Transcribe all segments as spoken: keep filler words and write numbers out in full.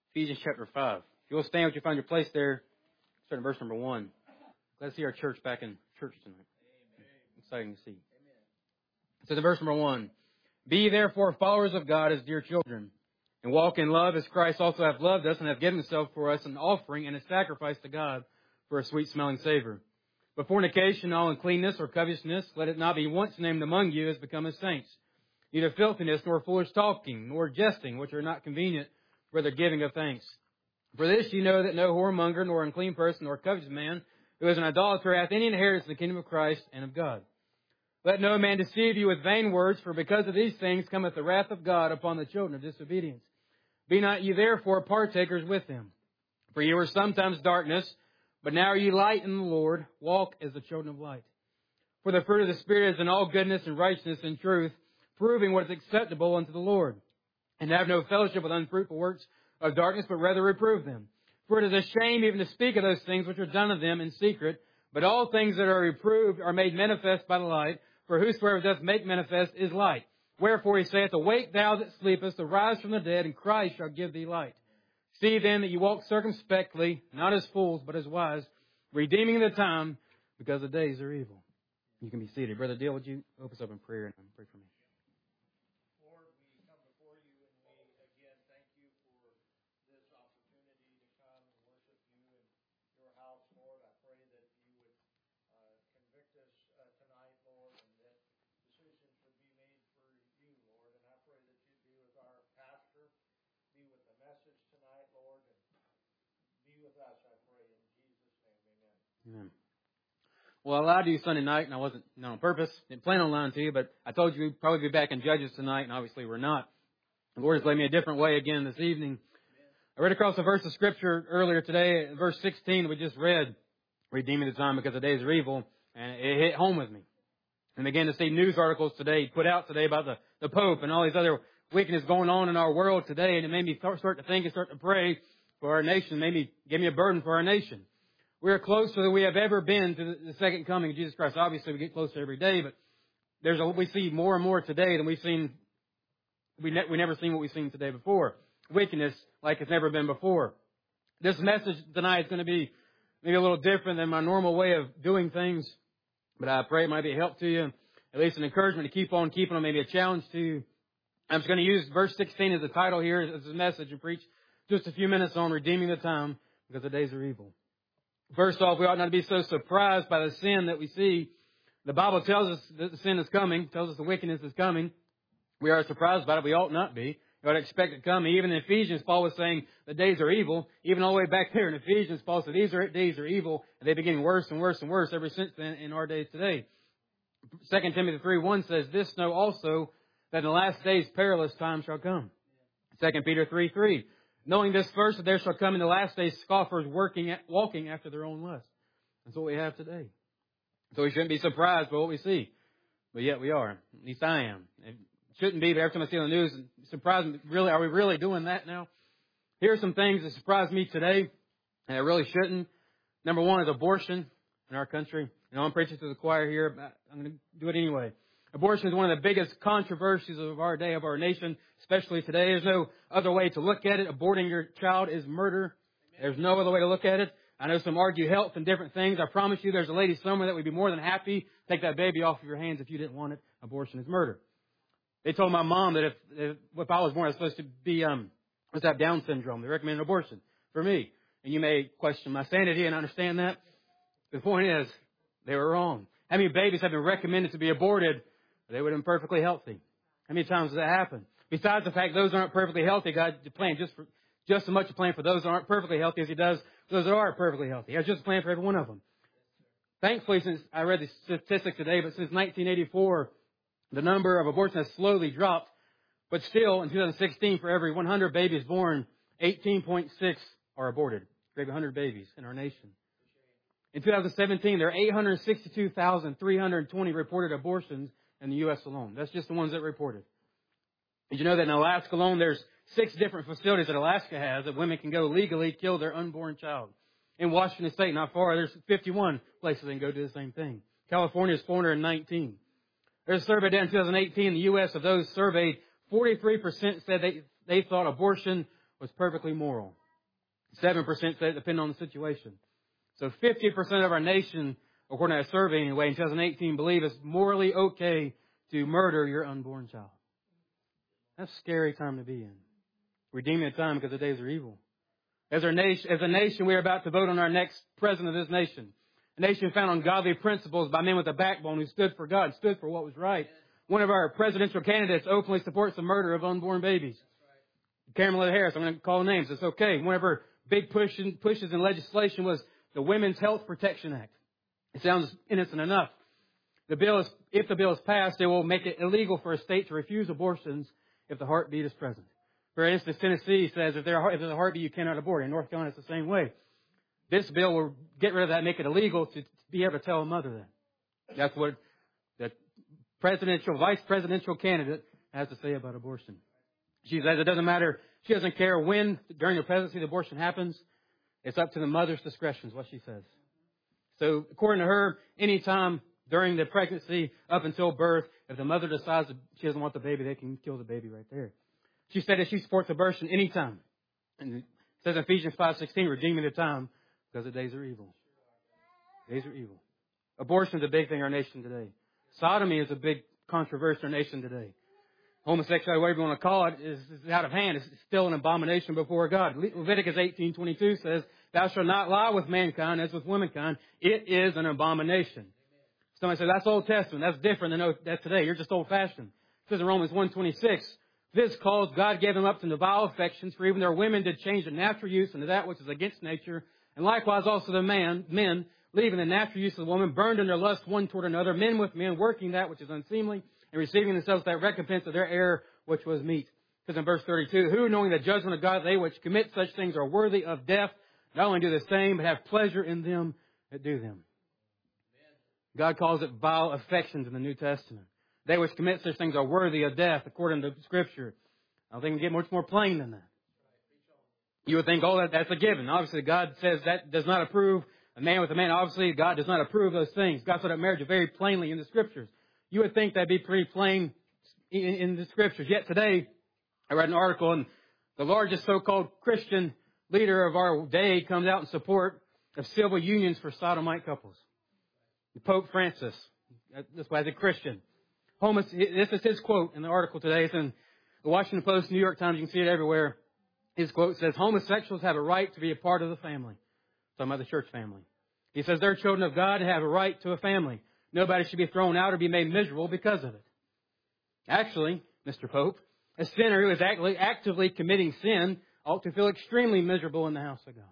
Ephesians chapter five. If you'll stand, would you find your place there? Start in verse number one. Glad to see our church back in church tonight. Amen. Exciting to see. Amen. It says in verse number one, Be therefore followers of God as dear children, and walk in love as Christ also hath loved us and hath given himself for us an offering and a sacrifice to God for a sweet-smelling savor. But fornication, all uncleanness or covetousness, let it not be once named among you as becometh saints. Neither filthiness, nor foolish talking, nor jesting, which are not convenient for the giving of thanks. For this you know that no whoremonger, nor unclean person, nor covetous man, who is an idolater, hath any inheritance in the kingdom of Christ and of God. Let no man deceive you with vain words, for because of these things cometh the wrath of God upon the children of disobedience. Be not ye therefore partakers with them. For ye were sometimes darkness, but now are ye light in the Lord. Walk as the children of light. For the fruit of the Spirit is in all goodness and righteousness and truth, proving what is acceptable unto the Lord. And have no fellowship with unfruitful works of darkness, but rather reprove them. For it is a shame even to speak of those things which are done of them in secret. But all things that are reproved are made manifest by the light. For whosoever doth make manifest is light. Wherefore he saith, Awake thou that sleepest, arise from the dead, and Christ shall give thee light. See then that you walk circumspectly, not as fools, but as wise, redeeming the time, because the days are evil. You can be seated. Brother Dale, would you open us up in prayer and pray for me? Amen. Well, I lied to you Sunday night, and I wasn't not on purpose. Didn't plan on lying to you, but I told you we'd probably be back in Judges tonight, and obviously we're not. The Lord has led me a different way again this evening. I read across a verse of Scripture earlier today, verse sixteen, we just read, redeeming the time because the days are evil, and it hit home with me. And began to see news articles today, put out today about the, the Pope and all these other wickedness going on in our world today, and it made me start to think and start to pray for our nation, made me give me a burden for our nation. We are closer than we have ever been to the second coming of Jesus Christ. Obviously, we get closer every day, but there's a, we see more and more today than we've seen. We ne- we never seen what we've seen today before. Wickedness like it's never been before. This message tonight is going to be maybe a little different than my normal way of doing things, but I pray it might be a help to you, at least an encouragement to keep on keeping on, maybe a challenge to you. I'm just going to use verse sixteen as the title here as a message and preach just a few minutes on redeeming the time because the days are evil. First off, we ought not to be so surprised by the sin that we see. The Bible tells us that the sin is coming, tells us the wickedness is coming. We are surprised by it. We ought not be. We ought to expect it to come. Even in Ephesians, Paul was saying the days are evil. Even all the way back there in Ephesians, Paul said these are, days are evil, and they're getting worse and worse and worse ever since then in our days today. Second Timothy three one says, This know also that in the last days perilous times shall come. Second Peter three three. Knowing this first, that there shall come in the last days scoffers working, walking after their own lust. That's what we have today. So we shouldn't be surprised by what we see. But yet we are. At least I am. It shouldn't be, but every time I see it on the news, it surprises me. Really, are we really doing that now? Here are some things that surprised me today, and I really shouldn't. Number one is abortion in our country. You know, I'm preaching to the choir here, but I'm going to do it anyway. Abortion is one of the biggest controversies of our day, of our nation, especially today. There's no other way to look at it. Aborting your child is murder. There's no other way to look at it. I know some argue health and different things. I promise you there's a lady somewhere that would be more than happy to take that baby off of your hands if you didn't want it. Abortion is murder. They told my mom that if, if, if I was born, I was supposed to be, um, supposed to have Down syndrome. They recommended abortion for me. And you may question my sanity, and I understand that. The point is, they were wrong. How many babies have been recommended to be aborted? They would have been perfectly healthy. How many times does that happen? Besides the fact those aren't perfectly healthy, God planned just for, just as much a plan for those that aren't perfectly healthy as He does those that are perfectly healthy. He has just a plan for every one of them. Thankfully, since I read the statistic today, but since nineteen eighty-four, the number of abortions has slowly dropped. But still, in two thousand sixteen, for every one hundred babies born, eighteen point six are aborted. For every one hundred babies in our nation. In two thousand seventeen, there are eight hundred sixty-two thousand three hundred twenty reported abortions in the U S alone. That's just the ones that reported. Did you know that in Alaska alone, there's six different facilities that Alaska has that women can go legally kill their unborn child. In Washington State, not far, there's fifty-one places they can go do the same thing. California is four hundred nineteen. There's a survey done in two thousand eighteen in the U S of those surveyed, forty-three percent said they, they thought abortion was perfectly moral. seven percent say it depends on the situation. So fifty percent of our nation, according to a survey anyway, in twenty eighteen, believe it's morally okay to murder your unborn child. That's a scary time to be in. Redeeming the time because the days are evil. As, our nation, as a nation, we are about to vote on our next president of this nation. A nation founded on godly principles by men with a backbone who stood for God, stood for what was right. One of our presidential candidates openly supports the murder of unborn babies. Kamala Harris, I'm going to call names. It's okay. One of her big push in, pushes in legislation was the Women's Health Protection Act. It sounds innocent enough. The bill is, if the bill is passed, it will make it illegal for a state to refuse abortions if the heartbeat is present. For instance, Tennessee says if, there, if there's a heartbeat, you cannot abort. In North Carolina, it's the same way. This bill will get rid of that and make it illegal to be able to tell a mother that. That's what the presidential, vice presidential candidate has to say about abortion. She says it doesn't matter. She doesn't care when, during the pregnancy, the abortion happens. It's up to the mother's discretion, is what she says. So, according to her, any time during the pregnancy up until birth, if the mother decides that she doesn't want the baby, they can kill the baby right there. She said that she supports abortion any time. And it says in Ephesians five sixteen, redeeming the time because the days are evil. Days are evil. Abortion is a big thing in our nation today. Sodomy is a big controversy in our nation today. Homosexuality, whatever you want to call it, is, is out of hand. It's still an abomination before God. Leviticus eighteen twenty-two says, thou shalt not lie with mankind as with womankind. It is an abomination. Somebody says, that's Old Testament. That's different than that's today. You're just old-fashioned. It says in Romans one twenty-six, this cause God gave them up to vile affections, for even their women did change their natural use into that which is against nature. And likewise also the man, men, leaving the natural use of the woman, burned in their lust one toward another, men with men, working that which is unseemly, and receiving themselves that recompense of their error, which was meat. It says in verse thirty-two, who, knowing the judgment of God, they which commit such things are worthy of death, not only do the same, but have pleasure in them that do them. God calls it vile affections in the New Testament. They which commit such things are worthy of death, according to Scripture. I don't think we can get much more plain than that. You would think, oh, that, that's a given. Obviously, God says that does not approve a man with a man. Obviously, God does not approve those things. God said that marriage very plainly in the Scriptures. You would think that'd be pretty plain in, in the Scriptures. Yet today, I read an article, and the largest so-called Christian leader of our day comes out in support of civil unions for sodomite couples. Pope Francis, this was a Christian. Homos- this is his quote in the article today. It's in the Washington Post, New York Times. You can see it everywhere. His quote says, homosexuals have a right to be a part of the family. Talking about the church family. He says they're children of God and have a right to a family. Nobody should be thrown out or be made miserable because of it. Actually, Mister Pope, a sinner who is actively, actively committing sin ought to feel extremely miserable in the house of God.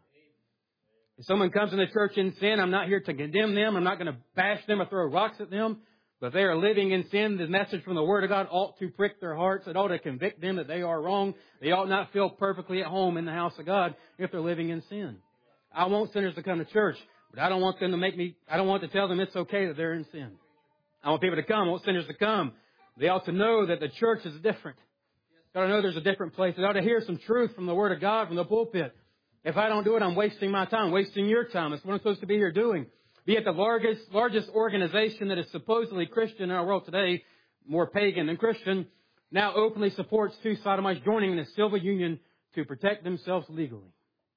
If someone comes in the church in sin, I'm not here to condemn them. I'm not going to bash them or throw rocks at them. But if they are living in sin, the message from the Word of God ought to prick their hearts. It ought to convict them that they are wrong. They ought not feel perfectly at home in the house of God if they're living in sin. I want sinners to come to church, but I don't want them to make me, I don't want to tell them it's okay that they're in sin. I want people to come. I want sinners to come. They ought to know that the church is different. They ought to know there's a different place. They ought to hear some truth from the Word of God, from the pulpit. If I don't do it, I'm wasting my time, wasting your time. It's what I'm supposed to be here doing. Be it the largest, largest organization that is supposedly Christian in our world today, more pagan than Christian, now openly supports two sodomites joining in a civil union to protect themselves legally.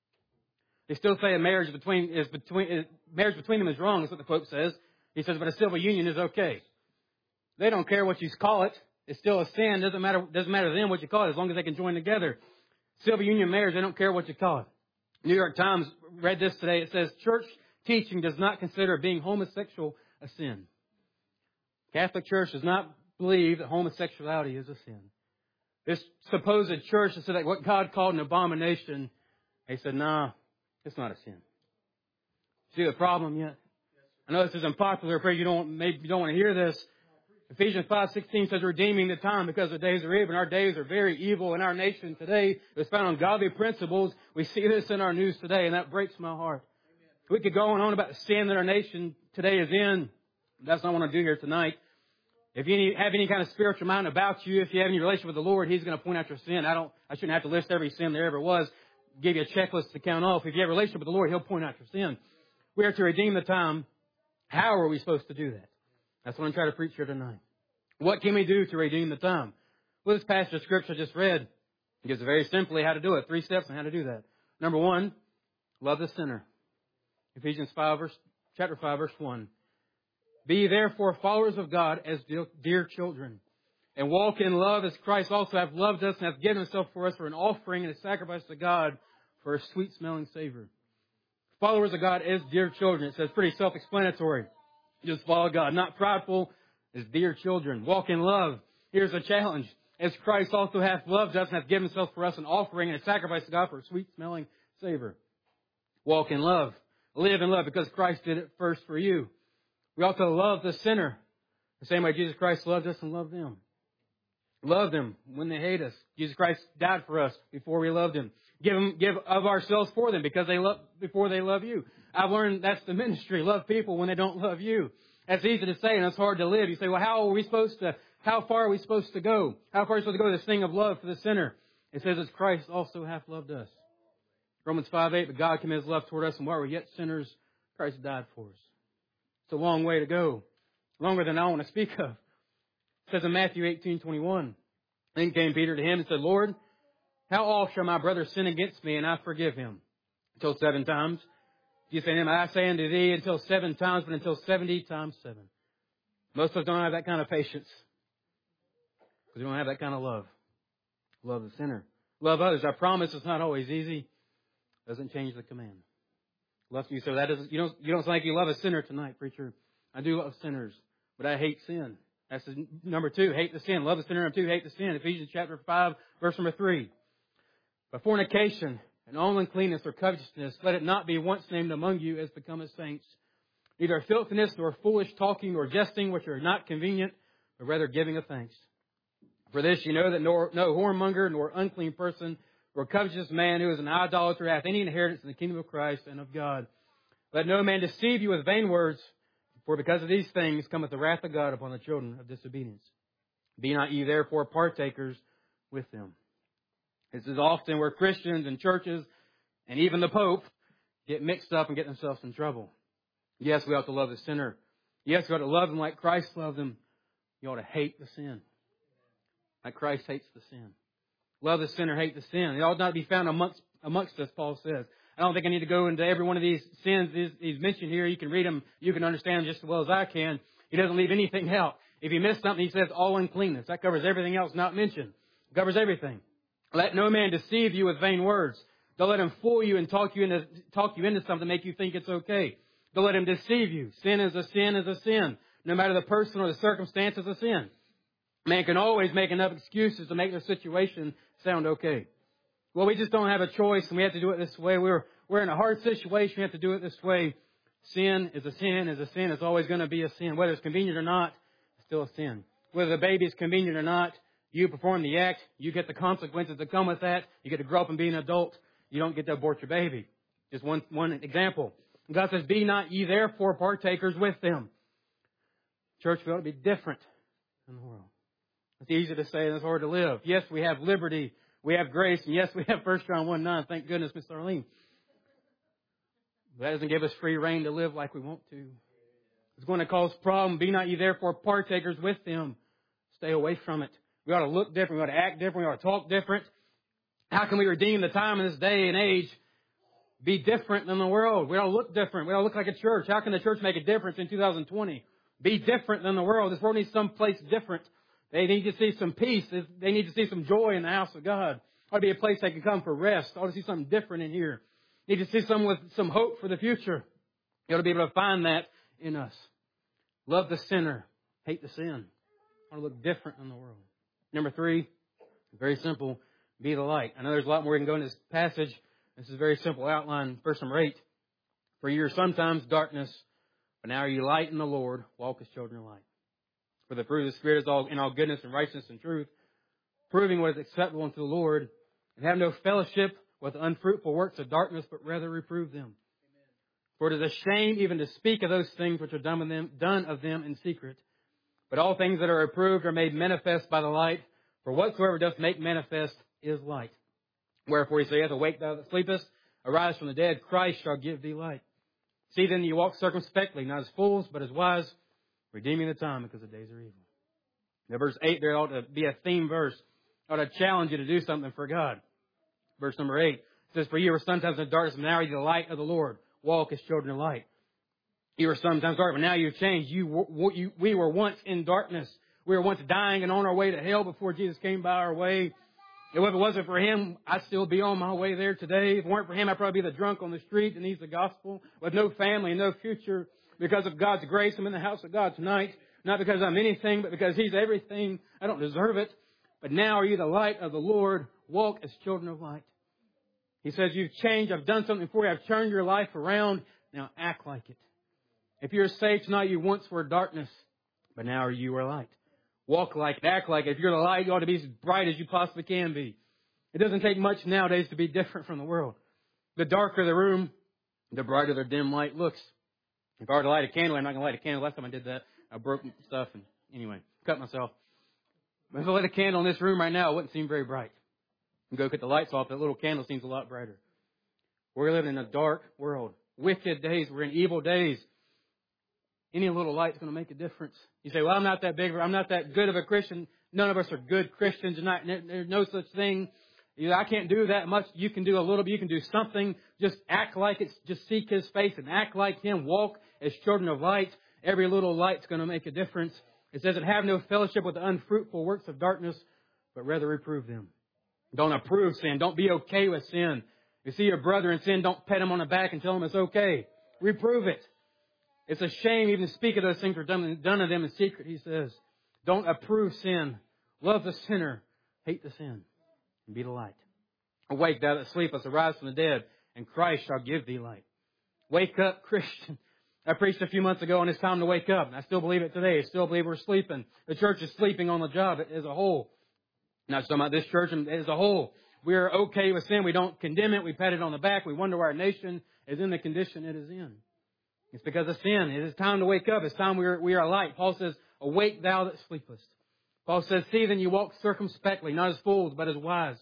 They still say a marriage between is between is, marriage between them is wrong. Is what the Pope says. He says, but a civil union is okay. They don't care what you call it. It's still a sin. Doesn't matter. Doesn't matter to them what you call it, as long as they can join together. Civil union marriage, they don't care what you call it. New York Times read this today. It says, church teaching does not consider being homosexual a sin. Catholic Church does not believe that homosexuality is a sin. This supposed church that said that what God called an abomination, they said, nah, it's not a sin. See the problem yet? I know this is unpopular. I pray you don't, maybe you don't want to hear this. Ephesians five sixteen says, redeeming the time because the days are evil. Our days are very evil in our nation today. It's found on godly principles. We see this in our news today, and that breaks my heart. We could go on and on about the sin that our nation today is in. That's not what I want to do here tonight. If you have any kind of spiritual mind about you, if you have any relationship with the Lord, He's going to point out your sin. I don't, I shouldn't have to list every sin there ever was, give you a checklist to count off. If you have a relationship with the Lord, He'll point out your sin. We are to redeem the time. How are we supposed to do that? That's what I'm trying to preach here tonight. What can we do to redeem the time? Well, this passage of Scripture I just read gives very simply how to do it. Three steps on how to do that. Number one, Love the sinner. Ephesians five, verse, chapter five, verse one. Be therefore followers of God as dear, dear children, and walk in love as Christ also hath loved us and hath given himself for us for an offering and a sacrifice to God for a sweet-smelling savor. Followers of God as dear children. It says pretty self-explanatory. Just follow God. Not prideful, as dear children. Walk in love. Here's a challenge. As Christ also hath loved us and hath given himself for us an offering and a sacrifice to God for a sweet-smelling savor. Walk in love. Live in love because Christ did it first for you. We also love the sinner the same way Jesus Christ loved us and loved them. Love them when they hate us. Jesus Christ died for us before we loved him. Give them, give of ourselves for them because they love, before they love you. I've learned that's the ministry. Love people when they don't love you. That's easy to say and it's hard to live. You say, well, how are we supposed to, how far are we supposed to go? How far are we supposed to go to this thing of love for the sinner? It says, as Christ also hath loved us. Romans five eight, but God commended his love toward us, and while we were yet sinners, Christ died for us. It's a long way to go. Longer than I want to speak of. It says in Matthew eighteen twenty-one, then came Peter to him and said, Lord, how oft shall my brother sin against me, and I forgive him? Until seven times. You say to him, I say unto thee, until seven times, but until seventy times seven. Most of us don't have that kind of patience. Because we don't have that kind of love. Love the sinner. Love others. I promise it's not always easy. Doesn't change the command. Love you. So that doesn't, you don't, you don't sound like you love a sinner tonight, preacher. I do love sinners, but I hate sin. That's the, number two, hate the sin. Love the sinner. Number two, hate the sin. Ephesians chapter five, verse number three. But fornication and all uncleanness or covetousness, let it not be once named among you as becometh saints. Neither filthiness nor foolish talking nor jesting, which are not convenient, but rather giving of thanks. For this you know that no, no whoremonger nor unclean person nor covetous man who is an idolater hath any inheritance in the kingdom of Christ and of God. Let no man deceive you with vain words, for because of these things cometh the wrath of God upon the children of disobedience. Be not ye therefore partakers with them. This is often where Christians and churches and even the Pope get mixed up and get themselves in trouble. Yes, we ought to love the sinner. Yes, we ought to love them like Christ loved them. You ought to hate the sin. Like Christ hates the sin. Love the sinner, hate the sin. It ought not be found amongst, amongst us, Paul says. I don't think I need to go into every one of these sins he's mentioned here. You can read them. You can understand them just as well as I can. He doesn't leave anything out. If you miss something, he says all uncleanness. That covers everything else not mentioned. It covers everything. Let no man deceive you with vain words. Don't let him fool you and talk you into, talk you into something, make you think it's okay. Don't let him deceive you. Sin is a sin is a sin. No matter the person or the circumstance, is a sin. Man can always make enough excuses to make their situation sound okay. Well, we just don't have a choice and we have to do it this way. We're, we're in a hard situation. We have to do it this way. Sin is a sin is a sin. It's always going to be a sin. Whether it's convenient or not, it's still a sin. Whether the baby is convenient or not, you perform the act. You get the consequences that come with that. You get to grow up and be an adult. You don't get to abort your baby. Just one, one example. God says, be not ye therefore partakers with them. Church, we ought to be different in the world. It's easy to say and it's hard to live. Yes, we have liberty. We have grace. And yes, we have First John one nine. Thank goodness, Miss Arlene. But that doesn't give us free reign to live like we want to. It's going to cause problems. Be not ye therefore partakers with them. Stay away from it. We ought to look different. We ought to act different. We ought to talk different. How can we redeem the time in this day and age? Be different than the world. We ought to look different. We ought to look like a church. How can the church make a difference in two thousand twenty? Be different than the world. This world needs someplace different. They need to see some peace. They need to see some joy in the house of God. Ought to be a place they can come for rest. Ought to see something different in here. Need to see someone with some hope for the future. You ought to be able to find that in us. Love the sinner. Hate the sin. Ought to look different in the world. Number three, very simple, be the light. I know there's a lot more we can go in this passage. This is a very simple outline. Verse number eight. For you are sometimes darkness, but now are you light in the Lord. Walk as children of light. For the fruit of the Spirit is all in all goodness and righteousness and truth, proving what is acceptable unto the Lord, and have no fellowship with unfruitful works of darkness, but rather reprove them. Amen. For it is a shame even to speak of those things which are done of them, done of them in secret. But all things that are approved are made manifest by the light. For whatsoever doth make manifest is light. Wherefore he saith, awake thou that sleepest, arise from the dead, Christ shall give thee light. See then you walk circumspectly, not as fools, but as wise, redeeming the time because the days are evil. Now verse eight there ought to be a theme verse. Ought to challenge you to do something for God. Verse number eight. It says, for you were sometimes in darkness, but now are you the light of the Lord. Walk as children of light. You were sometimes dark, but now you've changed. You, you, we were once in darkness. We were once dying and on our way to hell before Jesus came by our way. And if it wasn't for Him, I'd still be on my way there today. If it weren't for Him, I'd probably be the drunk on the street that needs the gospel with no family and no future. Because of God's grace, I'm in the house of God tonight. Not because I'm anything, but because He's everything. I don't deserve it. But now are you the light of the Lord. Walk as children of light. He says, you've changed. I've done something for you. I've turned your life around. Now act like it. If you're saved tonight, you once were darkness, but now you are light. Walk like it, act like it. If you're the light, you ought to be as bright as you possibly can be. It doesn't take much nowadays to be different from the world. The darker the room, the brighter the dim light looks. If I were to light a candle, I'm not going to light a candle. Last time I did that, I broke stuff and anyway, cut myself. But if I lit a candle in this room right now, it wouldn't seem very bright. And go cut the lights off, that little candle seems a lot brighter. We're living in a dark world. Wicked days. We're in evil days. Any little light's going to make a difference. You say, well, I'm not that big, I'm not that good of a Christian. None of us are good Christians. Not, there's no such thing. You know, I can't do that much. You can do a little bit. You can do something. Just act like it. Just seek His face and act like Him. Walk as children of light. Every little light's going to make a difference. It says, have no fellowship with the unfruitful works of darkness, but rather reprove them. Don't approve sin. Don't be okay with sin. You see your brother in sin, don't pat him on the back and tell him it's okay. Reprove it. It's a shame even to speak of those things that are done, done to them in secret, he says. Don't approve sin. Love the sinner. Hate the sin. And be the light. Awake, thou that sleepest, arise from the dead, and Christ shall give thee light. Wake up, Christian. I preached a few months ago on it's time to wake up, and I still believe it today. I still believe we're sleeping. The church is sleeping on the job as a whole. Not talking about this church as a whole. We're okay with sin. We don't condemn it. We pat it on the back. We wonder why our nation is in the condition it is in. It's because of sin. It is time to wake up. It's time we are, we are light. Paul says, awake thou that sleepest. Paul says, see then you walk circumspectly, not as fools, but as wise.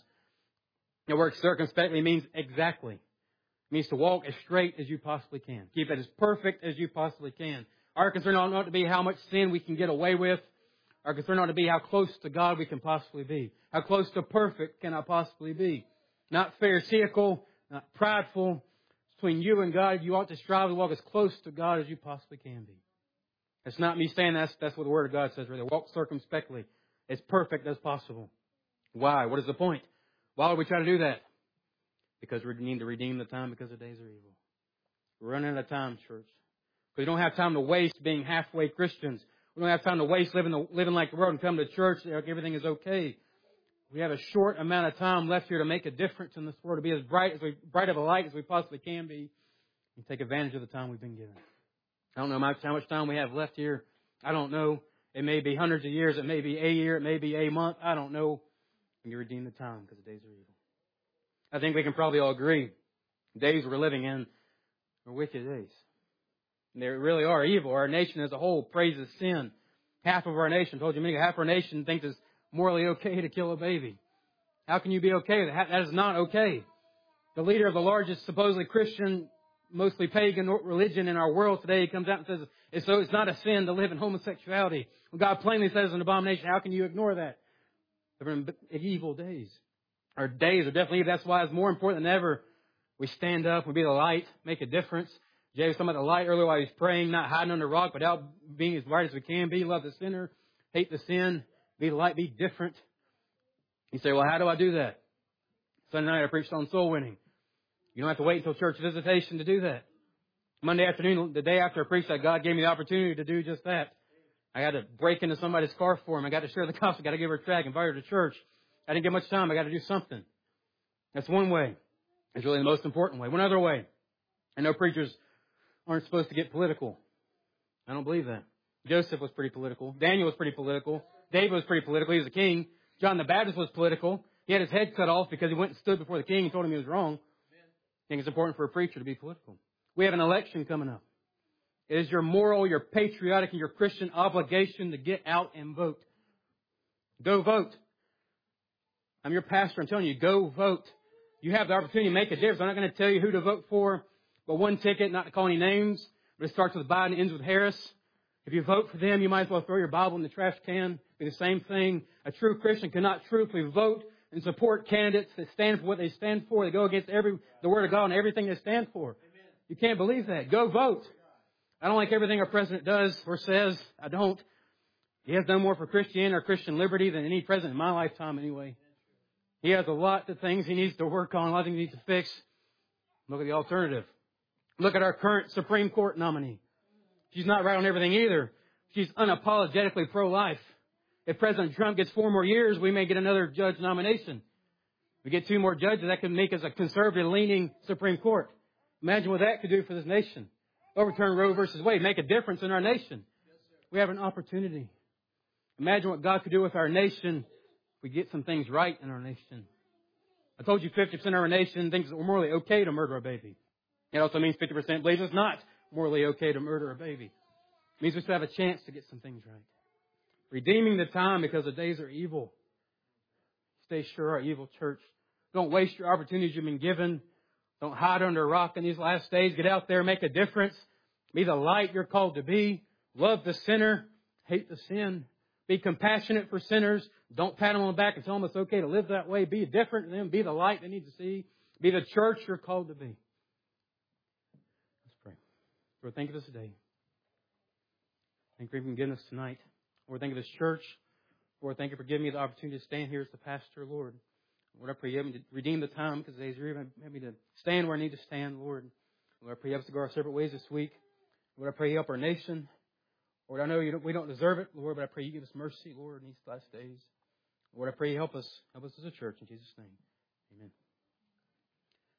The word circumspectly means exactly. It means to walk as straight as you possibly can. Keep it as perfect as you possibly can. Our concern ought not to be how much sin we can get away with. Our concern ought to be how close to God we can possibly be. How close to perfect can I possibly be? Not pharisaical, not prideful. Between you and God, you ought to strive to walk as close to God as you possibly can be. It's not me saying that's, that's what the Word of God says. Rather, walk circumspectly, as perfect as possible. Why? What is the point? Why would we try to do that? Because we need to redeem the time because the days are evil. We're running out of time, church. Because we don't have time to waste being halfway Christians. We don't have time to waste living, the, living like the world and come to church like everything is okay. We have a short amount of time left here to make a difference in this world, to be as bright as we, bright of a light as we possibly can be, and take advantage of the time we've been given. I don't know how much time we have left here. I don't know. It may be hundreds of years. It may be a year. It may be a month. I don't know. We can redeem the time because the days are evil. I think we can probably all agree. The days we're living in are wicked days. And they really are evil. Our nation as a whole praises sin. Half of our nation, I told you, half of our nation thinks it's morally okay to kill a baby. How can you be okay with that? That is not okay. The leader of the largest supposedly Christian, mostly pagan religion in our world today comes out and says, it's, so it's not a sin to live in homosexuality. When God plainly says it's an abomination, how can you ignore that? They're in evil days. Our days are definitely evil. That's why it's more important than ever we stand up, we be the light, make a difference. Jay was talking about the light earlier while he was praying, not hiding under a rock, but out being as bright as we can be. Love the sinner, hate the sin, be the light, be different. You say, well, how do I do that? Sunday night I preached on soul winning. You don't have to wait until church visitation to do that. Monday afternoon, the day after I preached that, God gave me the opportunity to do just that. I got to break into somebody's car for him. I got to share the gospel. I got to give her a track, invite her to church. I didn't get much time. I got to do something. That's one way. It's really the most important way. One other way. I know preachers aren't supposed to get political. I don't believe that. Joseph was pretty political. Daniel was pretty political. David was pretty political. He was a king. John the Baptist was political. He had his head cut off because he went and stood before the king and told him he was wrong. I think it's important for a preacher to be political. We have an election coming up. It is your moral, your patriotic, and your Christian obligation to get out and vote. Go vote. I'm your pastor. I'm telling you, go vote. You have the opportunity to make a difference. I'm not going to tell you who to vote for, but one ticket, not to call any names, but it starts with Biden and ends with Harris. If you vote for them, you might as well throw your Bible in the trash can. Be the same thing. A true Christian cannot truthfully vote and support candidates that stand for what they stand for. They go against every the Word of God and everything they stand for. You can't believe that. Go vote. I don't like everything our president does or says. I don't. He has done more for Christianity or Christian liberty than any president in my lifetime anyway. He has a lot of things he needs to work on, a lot of things he needs to fix. Look at the alternative. Look at our current Supreme Court nominee. She's not right on everything either. She's unapologetically pro-life. If President Trump gets four more years, we may get another judge nomination. We get two more judges, that could make us a conservative-leaning Supreme Court. Imagine what that could do for this nation. Overturn Roe versus Wade, make a difference in our nation. We have an opportunity. Imagine what God could do with our nation if we get some things right in our nation. I told you fifty percent of our nation thinks it's morally okay to murder a baby. It also means fifty percent believes it's not morally okay to murder a baby. It means we still have a chance to get some things right. Redeeming the time because the days are evil. Stay sure, our evil church. Don't waste your opportunities you've been given. Don't hide under a rock in these last days. Get out there, make a difference. Be the light you're called to be. Love the sinner. Hate the sin. Be compassionate for sinners. Don't pat them on the back and tell them it's okay to live that way. Be different than them. Be the light they need to see. Be the church you're called to be. Let's pray. Lord, thank you for this day. Thank you for giving us tonight. Lord, thank you for this church. Lord, thank you for giving me the opportunity to stand here as the pastor, Lord. Lord, I pray you help me to redeem the time because today's you're even help me to stand where I need to stand, Lord. Lord, I pray you help us to go our separate ways this week. Lord, I pray you help our nation. Lord, I know you don't, we don't deserve it, Lord, but I pray you give us mercy, Lord, in these last days. Lord, I pray you help us, help us as a church in Jesus' name. Amen.